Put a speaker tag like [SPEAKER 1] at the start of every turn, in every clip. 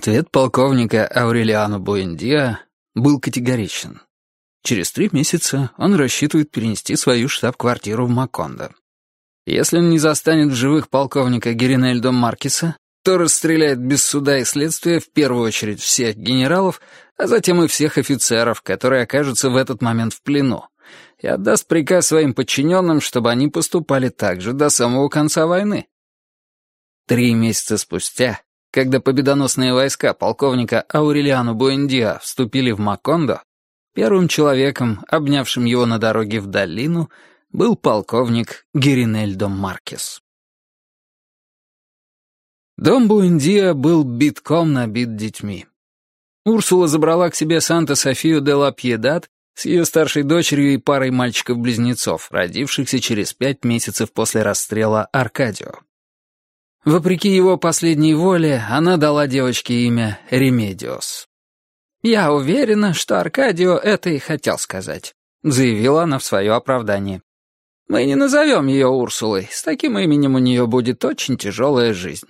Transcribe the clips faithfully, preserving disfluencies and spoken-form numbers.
[SPEAKER 1] Ответ полковника Аурелиано Буэндиа был категоричен. Через три месяца он рассчитывает перенести свою штаб-квартиру в Макондо. Если он не застанет в живых полковника Геринельдо Маркеса, то расстреляет без суда и следствия в первую очередь всех генералов, а затем и всех офицеров, которые окажутся в этот момент в плену, и отдаст приказ своим подчиненным, чтобы они поступали так же до самого конца войны. Три месяца спустя, когда победоносные войска полковника Аурелиано Буэндиа вступили в Макондо, первым человеком, обнявшим его на дороге в долину, был полковник Геринельдо Маркес. Дом Буэндиа был битком набит детьми. Урсула забрала к себе Санта-Софию де ла Пьедад с ее старшей дочерью и парой мальчиков-близнецов, родившихся через пять месяцев после расстрела Аркадио. Вопреки его последней воле, она дала девочке имя Ремедиос. «Я уверена, что Аркадио это и хотел сказать», — заявила она в свое оправдание. «Мы не назовем ее Урсулой, с таким именем у нее будет очень тяжелая жизнь».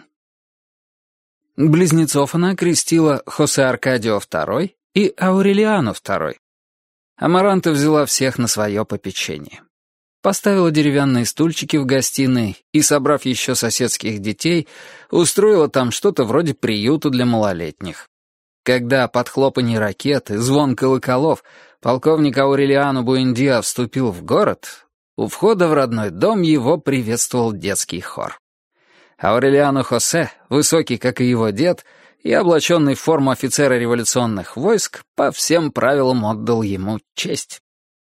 [SPEAKER 1] Близнецов она окрестила Хосе Аркадио второй и Аурелиано второй. Амаранта взяла всех на свое попечение. Поставила деревянные стульчики в гостиной и, собрав еще соседских детей, устроила там что-то вроде приюта для малолетних. Когда под хлопанье ракет и звон колоколов полковник Аурелиано Буэндиа вступил в город, у входа в родной дом его приветствовал детский хор. Аурелиано Хосе, высокий, как и его дед, и облаченный в форму офицера революционных войск, по всем правилам отдал ему честь.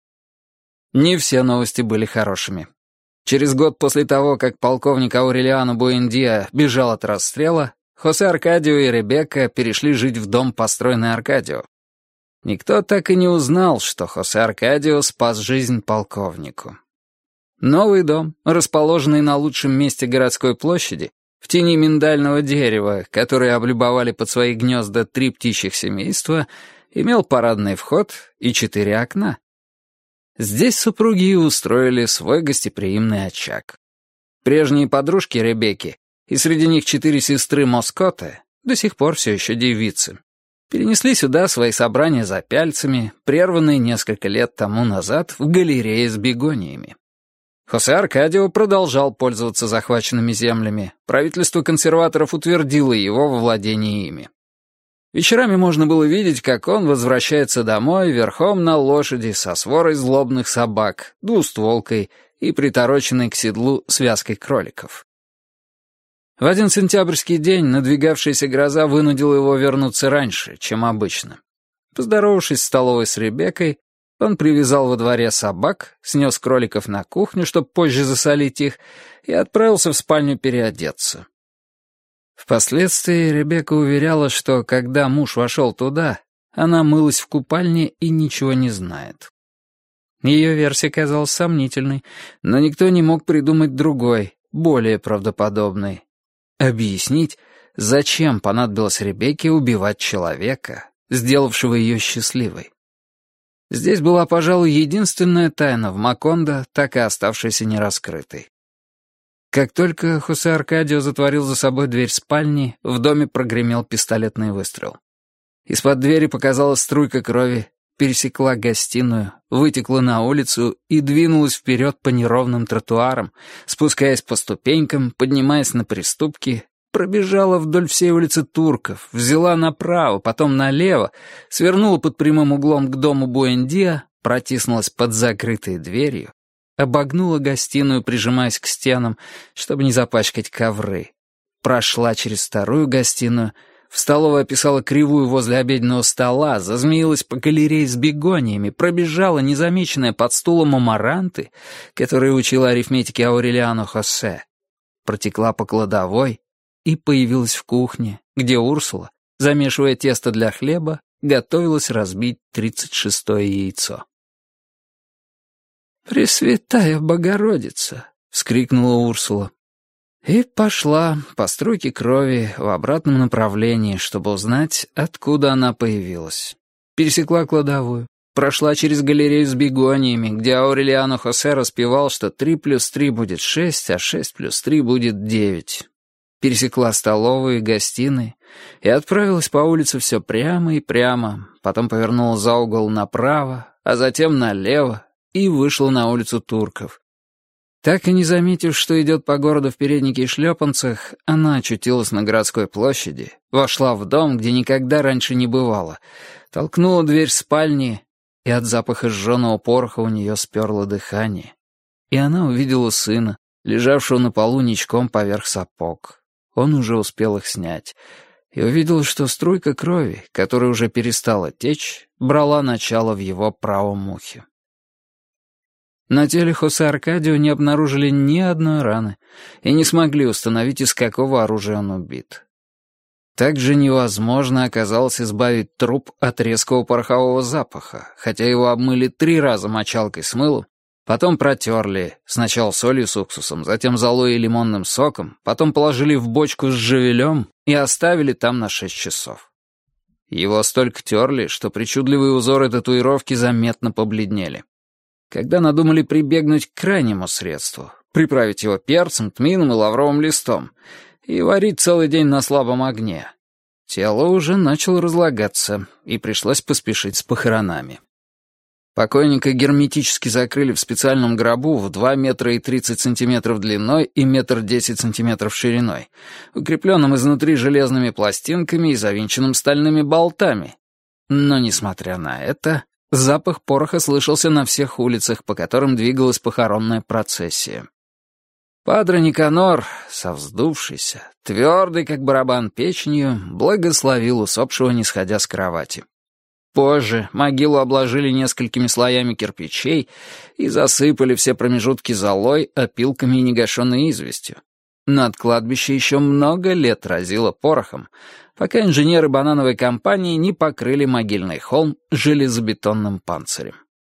[SPEAKER 1] Не все новости были хорошими. Через год после того, как полковник Аурелиано Буэндиа бежал от расстрела, Хосе Аркадио и Ребекка перешли жить в дом, построенный Аркадио. Никто так и не узнал, что Хосе Аркадио спас жизнь полковнику. Новый дом, расположенный на лучшем месте городской площади, в тени миндального дерева, которые облюбовали под свои гнезда три птичьих семейства, имел парадный вход и четыре окна. Здесь супруги и устроили свой гостеприимный очаг. Прежние подружки Ребекки, и среди них четыре сестры Москоте, до сих пор все еще девицы, перенесли сюда свои собрания за пяльцами, прерванные несколько лет тому назад в галерее с бегониями. Хосе Аркадио продолжал пользоваться захваченными землями. Правительство консерваторов утвердило его во владении ими. Вечерами можно было видеть, как он возвращается домой верхом на лошади со сворой злобных собак, двустволкой и притороченной к седлу связкой кроликов. В один сентябрьский день надвигавшаяся гроза вынудила его вернуться раньше, чем обычно. Поздоровавшись в столовой с Ребеккой, он привязал во дворе собак, снес кроликов на кухню, чтобы позже засолить их, и отправился в спальню переодеться. Впоследствии Ребекка уверяла, что, когда муж вошел туда, она мылась в купальне и ничего не знает. Ее версия казалась сомнительной, но никто не мог придумать другой, более правдоподобной. Объяснить, зачем понадобилось Ребекке убивать человека, сделавшего ее счастливой. Здесь была, пожалуй, единственная тайна в Макондо, так и оставшаяся нераскрытой. Как только Хосе Аркадио затворил за собой дверь спальни, в доме прогремел пистолетный выстрел. Из-под двери показалась струйка крови, пересекла гостиную, вытекла на улицу и двинулась вперед по неровным тротуарам, спускаясь по ступенькам, поднимаясь на приступки, пробежала вдоль всей улицы Турков, взяла направо, потом налево, свернула под прямым углом к дому Буэндиа, протиснулась под закрытой дверью, обогнула гостиную, прижимаясь к стенам, чтобы не запачкать ковры, прошла через вторую гостиную, в столовой описала кривую возле обеденного стола, зазмеилась по галерее с бегониями, пробежала незамеченная под стулом Амаранты, которая учила арифметике Аурелиано Хосе, протекла по кладовой и появилась в кухне, где Урсула, замешивая тесто для хлеба, готовилась разбить тридцать шестое яйцо. «Пресвятая Богородица!» — вскрикнула Урсула. И пошла по струйке крови в обратном направлении, чтобы узнать, откуда она появилась. Пересекла кладовую, прошла через галерею с бегониями, где Аурелиано Хосе распевал, что три плюс три будет шесть, а шесть плюс три будет девять. пересекла столовую и гостиные и отправилась по улице все прямо и прямо, потом повернула за угол направо, а затем налево и вышла на улицу Турков. Так и не заметив, что идет по городу в переднике и шлепанцах, она очутилась на городской площади, вошла в дом, где никогда раньше не бывала, толкнула дверь спальни, и от запаха сжженного пороха у нее сперло дыхание. И она увидела сына, лежавшего на полу ничком поверх сапог. Он уже успел их снять. И увидела, что струйка крови, которая уже перестала течь, брала начало в его правом ухе. На теле Хосе Аркадио не обнаружили ни одной раны и не смогли установить, из какого оружия он убит. Также невозможно оказалось избавить труп от резкого порохового запаха, хотя его обмыли три раза мочалкой с мылом, потом протерли, сначала солью с уксусом, затем золой и лимонным соком, потом положили в бочку с живелем и оставили там на шесть часов. Его столько терли, что причудливые узоры татуировки заметно побледнели. Когда надумали прибегнуть к крайнему средству, приправить его перцем, тмином и лавровым листом, и варить целый день на слабом огне, тело уже начало разлагаться, и пришлось поспешить с похоронами. Покойника герметически закрыли в специальном гробу в два метра и тридцать сантиметров длиной и метр десять сантиметров шириной, укрепленном изнутри железными пластинками и завинченным стальными болтами. Но, несмотря на это, запах пороха слышался на всех улицах, по которым двигалась похоронная процессия. Падре Никанор, со вздувшейся, твердый, как барабан, печенью, благословил усопшего, не сходя с кровати. Позже могилу обложили несколькими слоями кирпичей и засыпали все промежутки золой, опилками и негашенной известью. Над кладбищем еще много лет разило порохом, пока инженеры банановой компании не покрыли могильный холм железобетонным панцирем.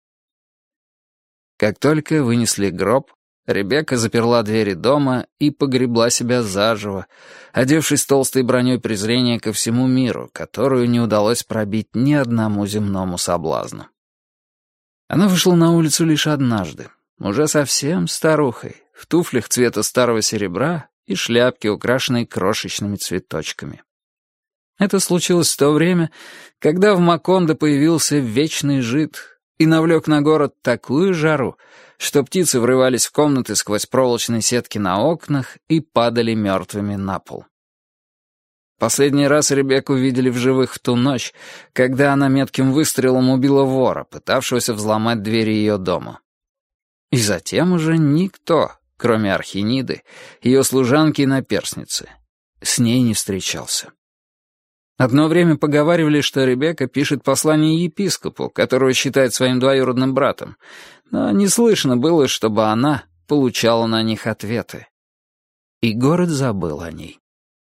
[SPEAKER 1] Как только вынесли гроб, Ребекка заперла двери дома и погребла себя заживо, одевшись толстой броней презрения ко всему миру, которую не удалось пробить ни одному земному соблазну. Она вышла на улицу лишь однажды, уже совсем старухой, в туфлях цвета старого серебра и шляпке, украшенной крошечными цветочками. Это случилось в то время, когда в Макондо появился вечный жид и навлек на город такую жару, что птицы врывались в комнаты сквозь проволочные сетки на окнах и падали мертвыми на пол. Последний раз Ребекку видели в живых в ту ночь, когда она метким выстрелом убила вора, пытавшегося взломать двери ее дома. И затем уже никто, кроме Архиниды, ее служанки и наперсницы, с ней не встречался. Одно время поговаривали, что Ребекка пишет послание епископу, которого считает своим двоюродным братом, но не слышно было, чтобы она получала на них ответы. И город забыл о ней.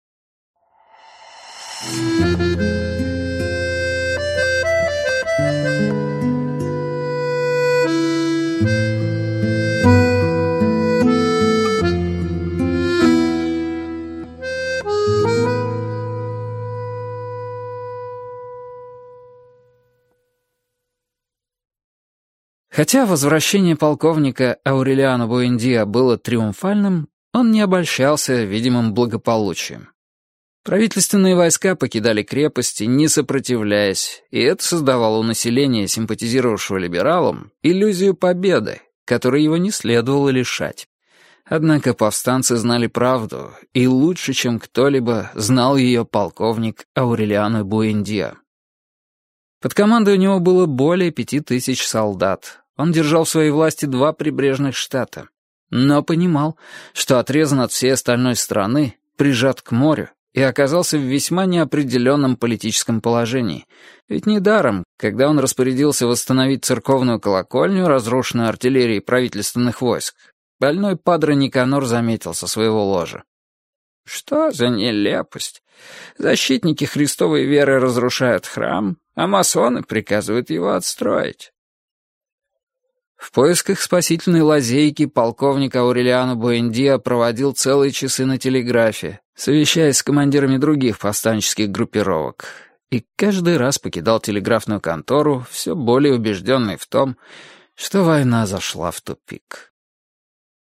[SPEAKER 1] Хотя возвращение полковника Аурелиано Буэндиа было триумфальным, он не обольщался видимым благополучием. Правительственные войска покидали крепости, не сопротивляясь, и это создавало у населения, симпатизировавшего либералам, иллюзию победы, которой его не следовало лишать. Однако повстанцы знали правду, и лучше, чем кто-либо, знал ее полковник Аурелиано Буэндиа. Под командой у него было более пяти тысяч солдат. Он держал в своей власти два прибрежных штата, но понимал, что отрезан от всей остальной страны, прижат к морю и оказался в весьма неопределенном политическом положении. Ведь недаром, когда он распорядился восстановить церковную колокольню, разрушенную артиллерией правительственных войск, больной падре Никанор заметил со своего ложа: «Что за нелепость? Защитники Христовой веры разрушают храм, а масоны приказывают его отстроить». В поисках спасительной лазейки полковник Аурелиано Буэндиа проводил целые часы на телеграфе, совещаясь с командирами других повстанческих группировок, и каждый раз покидал телеграфную контору, все более убежденный в том, что война зашла в тупик.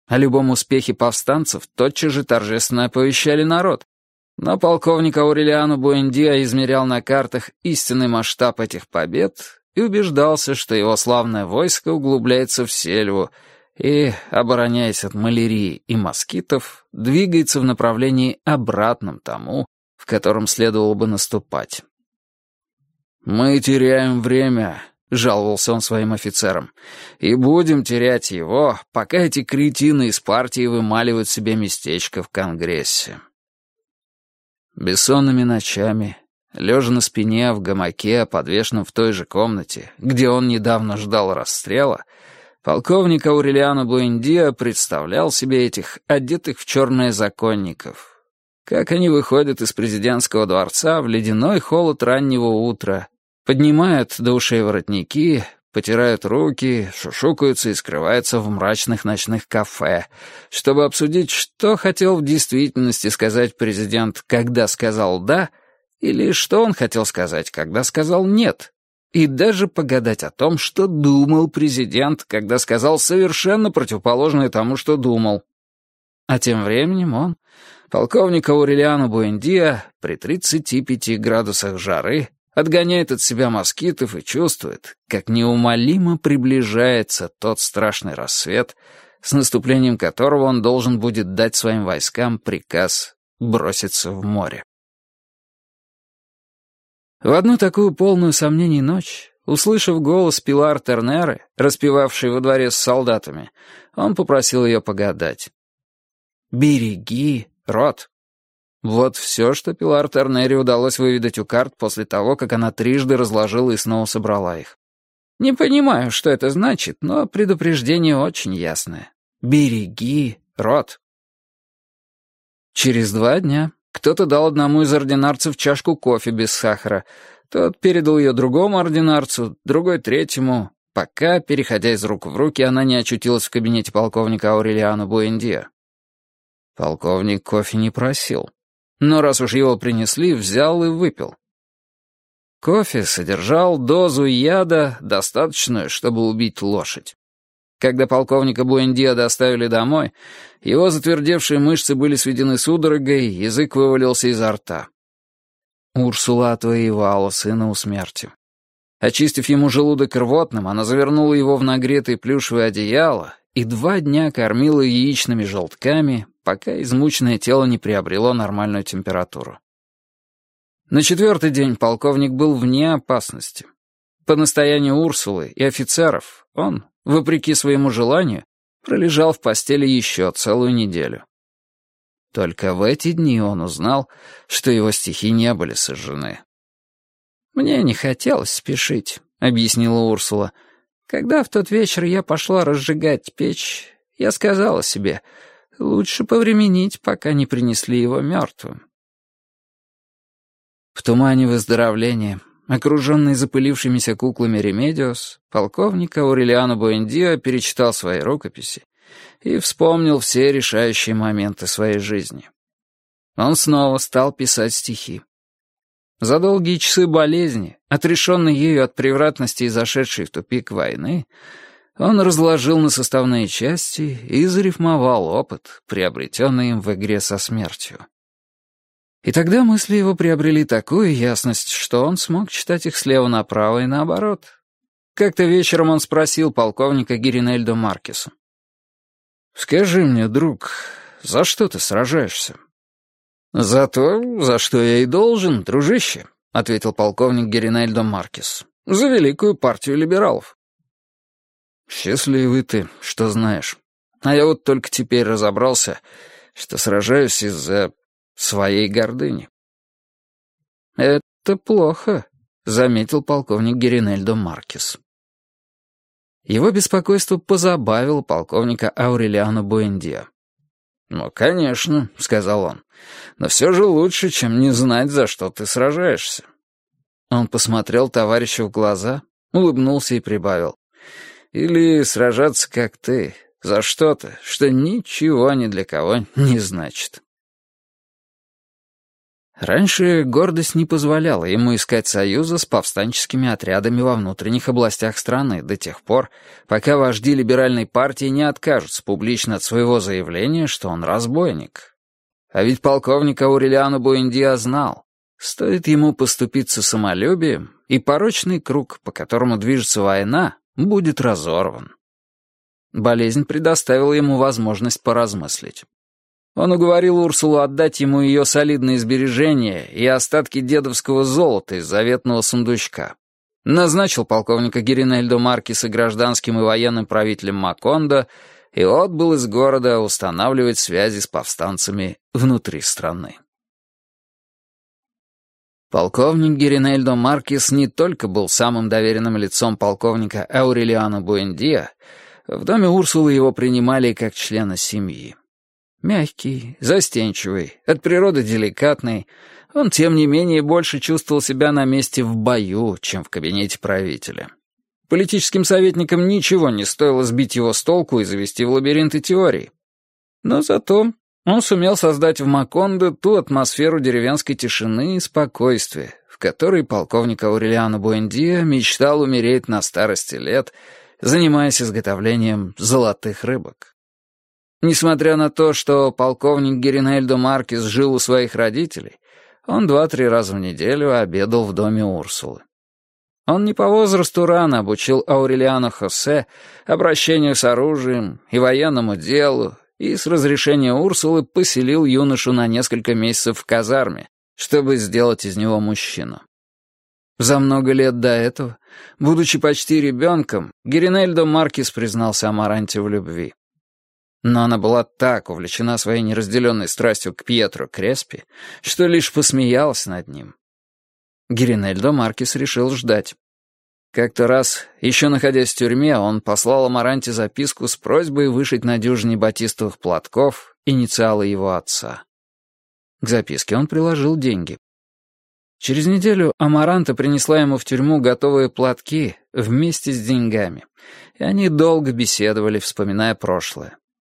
[SPEAKER 1] О любом успехе повстанцев тотчас же торжественно оповещали народ. Но полковник Аурелиано Буэндиа измерял на картах истинный масштаб этих побед и убеждался, что его славное войско углубляется в сельву и, обороняясь от малярии и москитов, двигается в направлении обратном тому, в котором следовало бы наступать. «Мы теряем время», — жаловался он своим офицерам, «и будем терять его, пока эти кретины из партии вымаливают себе местечко в Конгрессе». Бессонными ночами, лежа на спине в гамаке, подвешенном в той же комнате, где он недавно ждал расстрела, полковник Аурелиано Буэндиа представлял себе этих одетых в черное законников, как они выходят из президентского дворца в ледяной холод раннего утра, поднимают до ушей воротники, потирают руки, шушукаются и скрываются в мрачных ночных кафе, чтобы обсудить, что хотел в действительности сказать президент, когда сказал «да», или что он хотел сказать, когда сказал «нет», и даже погадать о том, что думал президент, когда сказал совершенно противоположное тому, что думал. А тем временем он, полковник Аурелиано Буэндиа, при тридцати пяти градусах жары, отгоняет от себя москитов и чувствует, как неумолимо приближается тот страшный рассвет, с наступлением которого он должен будет дать своим войскам приказ броситься в море. В одну такую полную сомнений ночь, услышав голос Пилар Тернеры, распевавшей во дворе с солдатами, он попросил ее погадать. «Береги, Рот». Вот все, что Пилар Тернере удалось выведать у карт после того, как она трижды разложила и снова собрала их. Не понимаю, что это значит, но предупреждение очень ясное. «Береги, Рот». Через два дня кто-то дал одному из ординарцев чашку кофе без сахара. Тот передал ее другому ординарцу, другой третьему, пока, переходя из рук в руки, она не очутилась в кабинете полковника Аурелиано Буэндиа. Полковник кофе не просил. Но раз уж его принесли, взял и выпил. Кофе содержал дозу яда, достаточную, чтобы убить лошадь. Когда полковника Буэндиа доставили домой, его затвердевшие мышцы были сведены судорогой, язык вывалился изо рта. Урсула отвоевала сына у смерти. Очистив ему желудок рвотным, она завернула его в нагретое плюшевое одеяло и два дня кормила яичными желтками, пока измученное тело не приобрело нормальную температуру. На четвертый день полковник был вне опасности. По настоянию Урсулы и офицеров он, вопреки своему желанию, пролежал в постели еще целую неделю. Только в эти дни он узнал, что его стихи не были сожжены. «Мне не хотелось спешить», — объяснила Урсула. «Когда в тот вечер я пошла разжигать печь, я сказала себе, лучше повременить, пока не принесли его мертвым». В тумане выздоровления, окруженный запылившимися куклами Ремедиос, полковник Аурелиано Буэндиа перечитал свои рукописи и вспомнил все решающие моменты своей жизни. Он снова стал писать стихи. За долгие часы болезни, отрешенный ею от превратности и зашедшей в тупик войны, он разложил на составные части и зарифмовал опыт, приобретенный им в игре со смертью. И тогда мысли его приобрели такую ясность, что он смог читать их слева направо и наоборот. Как-то вечером он спросил полковника Гиринельдо Маркеса: «Скажи мне, друг, за что ты сражаешься?» «За то, за что я и должен, дружище», — ответил полковник Гиринельдо Маркес. «За великую партию либералов». «Счастливый ты, что знаешь. А я вот только теперь разобрался, что сражаюсь из-за своей гордыни». «Это плохо», — заметил полковник Гиринельдо Маркес. Его беспокойство позабавило полковника Аурелиано Буэндиа. «Ну, конечно», — сказал он, — «но все же лучше, чем не знать, за что ты сражаешься». Он посмотрел товарищу в глаза, улыбнулся и прибавил: «Или сражаться, как ты, за что-то, что ничего ни для кого не значит». Раньше гордость не позволяла ему искать союза с повстанческими отрядами во внутренних областях страны до тех пор, пока вожди либеральной партии не откажутся публично от своего заявления, что он разбойник. А ведь полковник Аурелиано Буэндиа знал, стоит ему поступиться самолюбием, и порочный круг, по которому движется война, будет разорван. Болезнь предоставила ему возможность поразмыслить. Он уговорил Урсулу отдать ему ее солидные сбережения и остатки дедовского золота из заветного сундучка. Назначил полковника Гиринельдо Маркеса гражданским и военным правителем Макондо и отбыл из города устанавливать связи с повстанцами внутри страны. Полковник Гиринельдо Маркес не только был самым доверенным лицом полковника Аурелиано Буэндиа, в доме Урсулы его принимали как члена семьи. Мягкий, застенчивый, от природы деликатный, он, тем не менее, больше чувствовал себя на месте в бою, чем в кабинете правителя. Политическим советникам ничего не стоило сбить его с толку и завести в лабиринты теорий. Но зато он сумел создать в Макондо ту атмосферу деревенской тишины и спокойствия, в которой полковник Аурелиано Буэндиа мечтал умереть на старости лет, занимаясь изготовлением золотых рыбок. Несмотря на то, что полковник Гиринельдо Маркес жил у своих родителей, он два-три раза в неделю обедал в доме Урсулы. Он не по возрасту рано обучил Аурелиано Хосе обращению с оружием и военному делу, и с разрешения Урсулы поселил юношу на несколько месяцев в казарме, чтобы сделать из него мужчину. За много лет до этого, будучи почти ребенком, Гиринельдо Маркес признался Амаранте в любви. Но она была так увлечена своей неразделенной страстью к Пьетро Креспи, что лишь посмеялась над ним. Гиринельдо Маркес решил ждать. Как-то раз, еще находясь в тюрьме, он послал Амаранте записку с просьбой вышить на дюжине батистовых платков инициалы его отца. К записке он приложил деньги. Через неделю Амаранта принесла ему в тюрьму готовые платки вместе с деньгами, и они долго беседовали, вспоминая прошлое.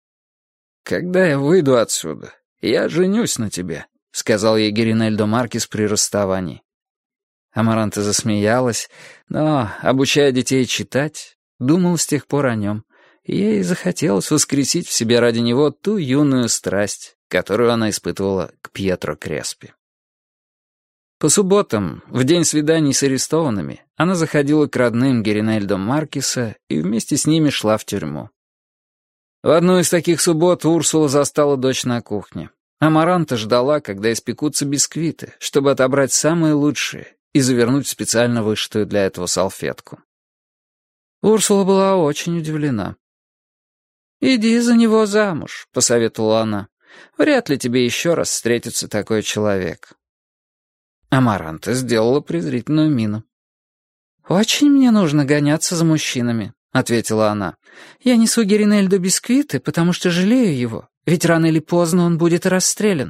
[SPEAKER 1] «Когда я выйду отсюда, я женюсь на тебе», — сказал ей Гиринельдо Маркес при расставании. Амаранта засмеялась, но, обучая детей читать, думала с тех пор о нем, и ей захотелось воскресить в себе ради него ту юную страсть, которую она испытывала к Пьетро Креспи. По субботам, в день свиданий с арестованными, она заходила к родным Гиринельдо Маркеса и вместе с ними шла в тюрьму. В одну из таких суббот Урсула застала дочь на кухне. Амаранта ждала, когда испекутся бисквиты, чтобы отобрать самые лучшие и завернуть в специально вышитую для этого салфетку. Урсула была очень удивлена. «Иди за него замуж», — посоветовала она. «Вряд ли тебе еще раз встретится такой человек». Амаранта сделала презрительную мину. «Очень мне нужно гоняться за мужчинами», — ответила она. «Я несу Гиринельдо бисквиты, потому что жалею его, ведь рано или поздно он будет расстрелян».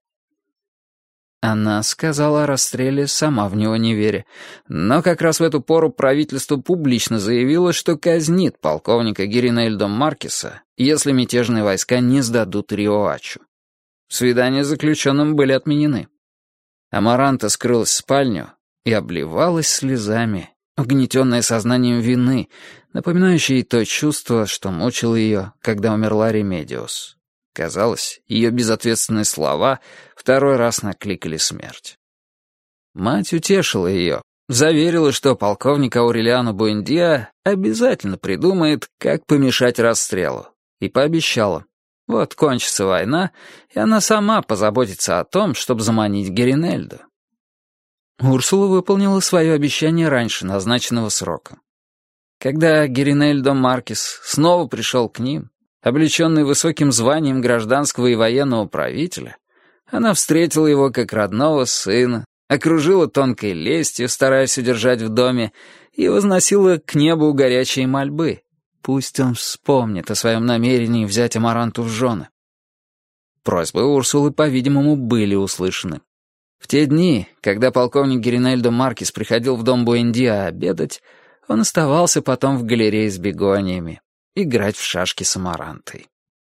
[SPEAKER 1] Она сказала о расстреле, сама в него не веря, но как раз в эту пору правительство публично заявило, что казнит полковника Гиринельдо Маркеса, если мятежные войска не сдадут Риоачу. Свидания с заключенным были отменены. Амаранта скрылась в спальню и обливалась слезами, угнетенная сознанием вины, напоминающей то чувство, что мучило ее, когда умерла Ремедиус. Казалось, ее безответственные слова второй раз накликали смерть. Мать утешила ее, заверила, что полковник Аурелиано Буэндиа обязательно придумает, как помешать расстрелу, и пообещала: вот кончится война, и она сама позаботится о том, чтобы заманить Гиринельдо. Урсула выполнила свое обещание раньше назначенного срока. Когда Гиринельдо Маркес снова пришел к ним, облеченный высоким званием гражданского и военного правителя, она встретила его как родного сына, окружила тонкой лестью, стараясь удержать в доме, и возносила к небу горячие мольбы. Пусть он вспомнит о своем намерении взять Амаранту в жены. Просьбы Урсулы, по-видимому, были услышаны. В те дни, когда полковник Гиринельдо Маркес приходил в дом Буэндиа обедать, он оставался потом в галерее с бегониями, играть в шашки с Амарантой.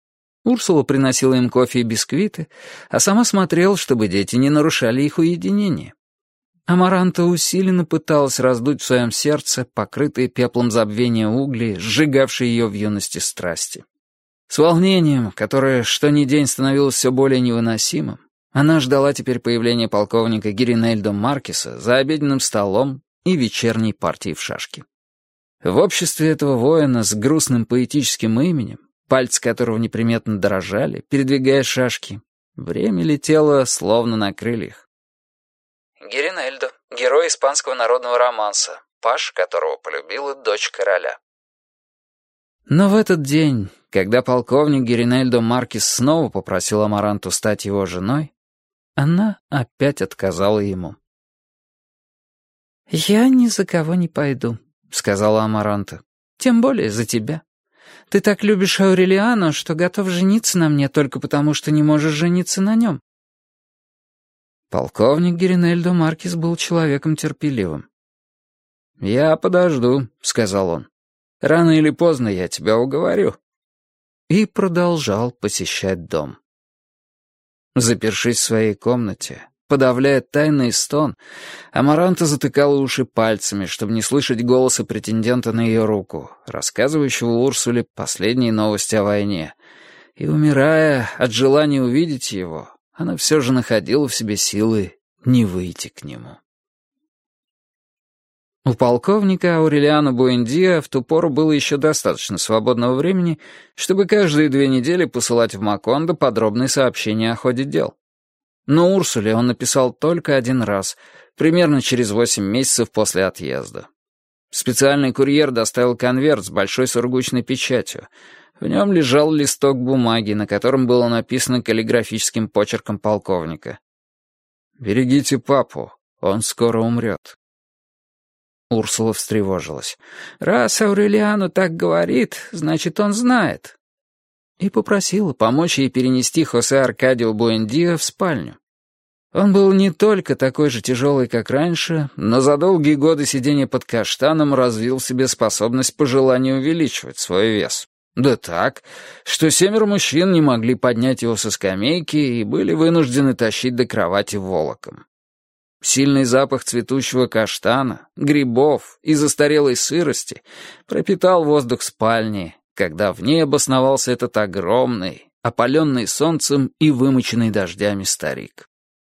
[SPEAKER 1] Урсула приносила им кофе и бисквиты, а сама смотрела, чтобы дети не нарушали их уединение. Амаранта усиленно пыталась раздуть в своем сердце покрытые пеплом забвения угли, сжигавшие ее в юности страсти. С волнением, которое что ни день становилось все более невыносимым, она ждала теперь появления полковника Гиринельдо Маркеса за обеденным столом и вечерней партией в шашки. В обществе этого воина с грустным поэтическим именем, пальцы которого неприметно дрожали, передвигая шашки, время летело словно на крыльях. Гиринельдо, герой испанского народного романса, паж которого полюбила дочь короля. Но в этот день, когда полковник Гиринельдо Маркес снова попросил Амаранту стать его женой, она опять отказала ему. «Я ни за кого не пойду», — сказала Амаранта. «Тем более за тебя. Ты так любишь Аурелиано, что готов жениться на мне только потому, что не можешь жениться на нем». Полковник Гиринельдо Маркес был человеком терпеливым. «Я подожду», — сказал он. «Рано или поздно я тебя уговорю». И продолжал посещать дом. Запершись в своей комнате, подавляя тайный стон, Амаранта затыкала уши пальцами, чтобы не слышать голоса претендента на ее руку, рассказывающего Урсуле последние новости о войне. И, умирая от желания увидеть его, она все же находила в себе силы не выйти к нему. У полковника Аурелиано Буэндиа в ту пору было еще достаточно свободного времени, чтобы каждые две недели посылать в Макондо подробные сообщения о ходе дел. Но Урсуле он написал только один раз, примерно через восемь месяцев после отъезда. Специальный курьер доставил конверт с большой сургучной печатью. В нем лежал листок бумаги, на котором было написано каллиграфическим почерком полковника: «Берегите папу, он скоро умрет». Урсула встревожилась. «Раз Аурелиано так говорит, значит, он знает». И попросила помочь ей перенести Хосе Аркадио Буэндиа в спальню. Он был не только такой же тяжелый, как раньше, но за долгие годы сидения под каштаном развил в себе способность по желанию увеличивать свой вес. Да так, что семеро мужчин не могли поднять его со скамейки и были вынуждены тащить до кровати волоком. Сильный запах цветущего каштана, грибов и застарелой сырости пропитал воздух спальни, когда в ней обосновался этот огромный, опаленный солнцем и вымоченный дождями старик.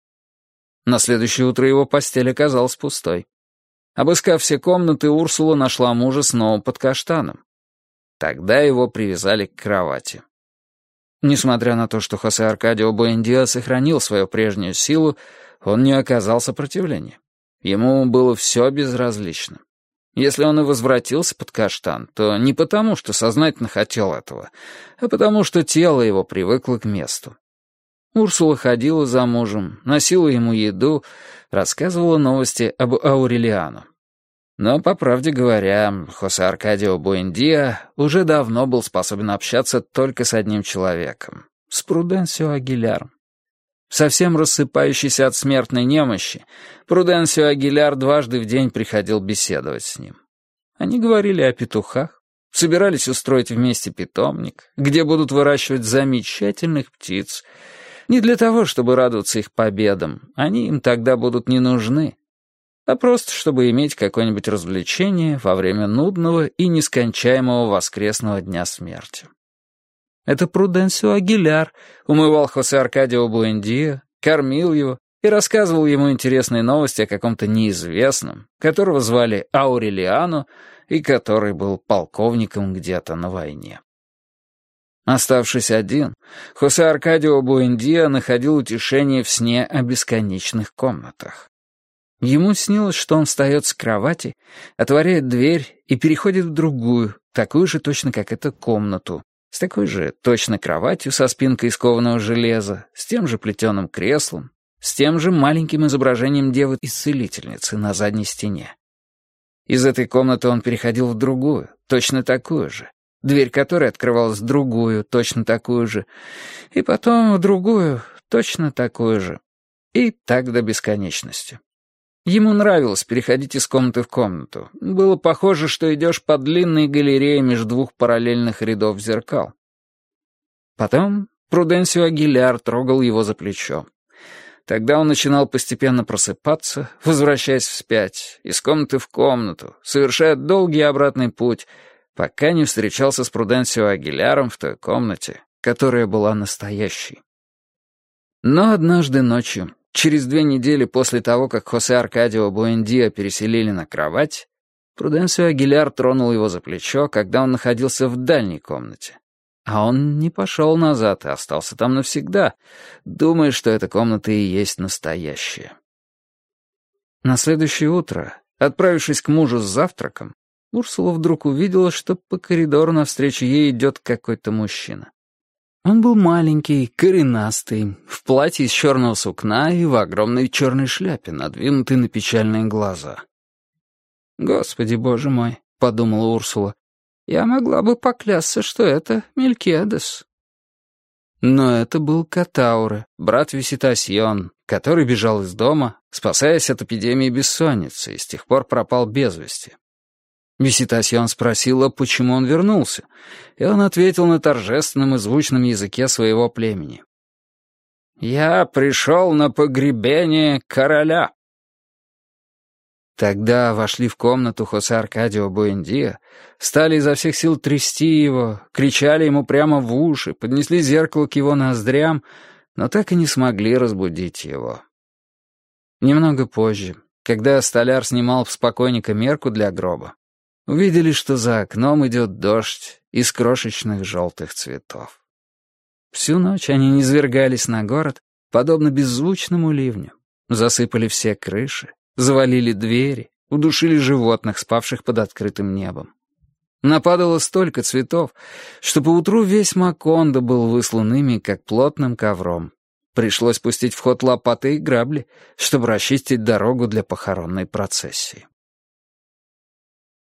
[SPEAKER 1] На следующее утро его постель оказалась пустой. Обыскав все комнаты, Урсула нашла мужа снова под каштаном. Тогда его привязали к кровати. Несмотря на то, что Хосе Аркадио Буэндиа сохранил свою прежнюю силу, он не оказал сопротивления. Ему было все безразлично. Если он и возвратился под каштан, то не потому, что сознательно хотел этого, а потому, что тело его привыкло к месту. Урсула ходила за мужем, носила ему еду, рассказывала новости об Аурелиано. Но, по правде говоря, Хосе Аркадио Буэндиа уже давно был способен общаться только с одним человеком — с Пруденсио Агиляром. Совсем рассыпающийся от смертной немощи, Пруденсио Агиляр дважды в день приходил беседовать с ним. Они говорили о петухах, собирались устроить вместе питомник, где будут выращивать замечательных птиц. Не для того, чтобы радоваться их победам, они им тогда будут не нужны, а просто чтобы иметь какое-нибудь развлечение во время нудного и нескончаемого воскресного дня смерти. Это Пруденсио Агиляр умывал Хосе Аркадио Буэндиа, кормил его и рассказывал ему интересные новости о каком-то неизвестном, которого звали Аурелиано и который был полковником где-то на войне. Оставшись один, Хосе Аркадио Буэндиа находил утешение в сне о бесконечных комнатах. Ему снилось, что он встает с кровати, отворяет дверь и переходит в другую, такую же точно как эта комнату, с такой же точно кроватью со спинкой из кованого железа, с тем же плетеным креслом, с тем же маленьким изображением девы-исцелительницы на задней стене. Из этой комнаты он переходил в другую, точно такую же, дверь которой открывалась в другую, точно такую же, и потом в другую, точно такую же, и так до бесконечности. Ему нравилось переходить из комнаты в комнату. Было похоже, что идешь по длинной галерее между двух параллельных рядов зеркал. Потом Пруденсио Агиляр трогал его за плечо. Тогда он начинал постепенно просыпаться, возвращаясь вспять, из комнаты в комнату, совершая долгий обратный путь, пока не встречался с Пруденсио Агиляром в той комнате, которая была настоящей. Но однажды ночью, через две недели после того, как Хосе Аркадио Буэндиа переселили на кровать, Пруденсио Агиляр тронул его за плечо, когда он находился в дальней комнате. А он не пошел назад и остался там навсегда, думая, что эта комната и есть настоящая. На следующее утро, отправившись к мужу с завтраком, Урсула вдруг увидела, что по коридору навстречу ей идет какой-то мужчина. Он был маленький, коренастый, в платье из черного сукна и в огромной черной шляпе, надвинутой на печальные глаза. «Господи, боже мой», — подумала Урсула, — «я могла бы поклясться, что это Мелькиадес». Но это был Катауре, брат Виситасьон, который бежал из дома, спасаясь от эпидемии бессонницы, и с тех пор пропал без вести. Виситасьон спросила, почему он вернулся, и он ответил на торжественном и звучном языке своего племени. «Я пришел на погребение короля». Тогда вошли в комнату Хосе Аркадио Буэндиа, стали изо всех сил трясти его, кричали ему прямо в уши, поднесли зеркало к его ноздрям, но так и не смогли разбудить его. Немного позже, когда столяр снимал с покойника мерку для гроба, увидели, что за окном идет дождь из крошечных желтых цветов. Всю ночь они низвергались на город, подобно беззвучному ливню, засыпали все крыши, завалили двери, удушили животных, спавших под открытым небом. Нападало столько цветов, что поутру весь Макондо был выслан ими, как плотным ковром. Пришлось пустить в ход лопаты и грабли, чтобы расчистить дорогу для похоронной процессии.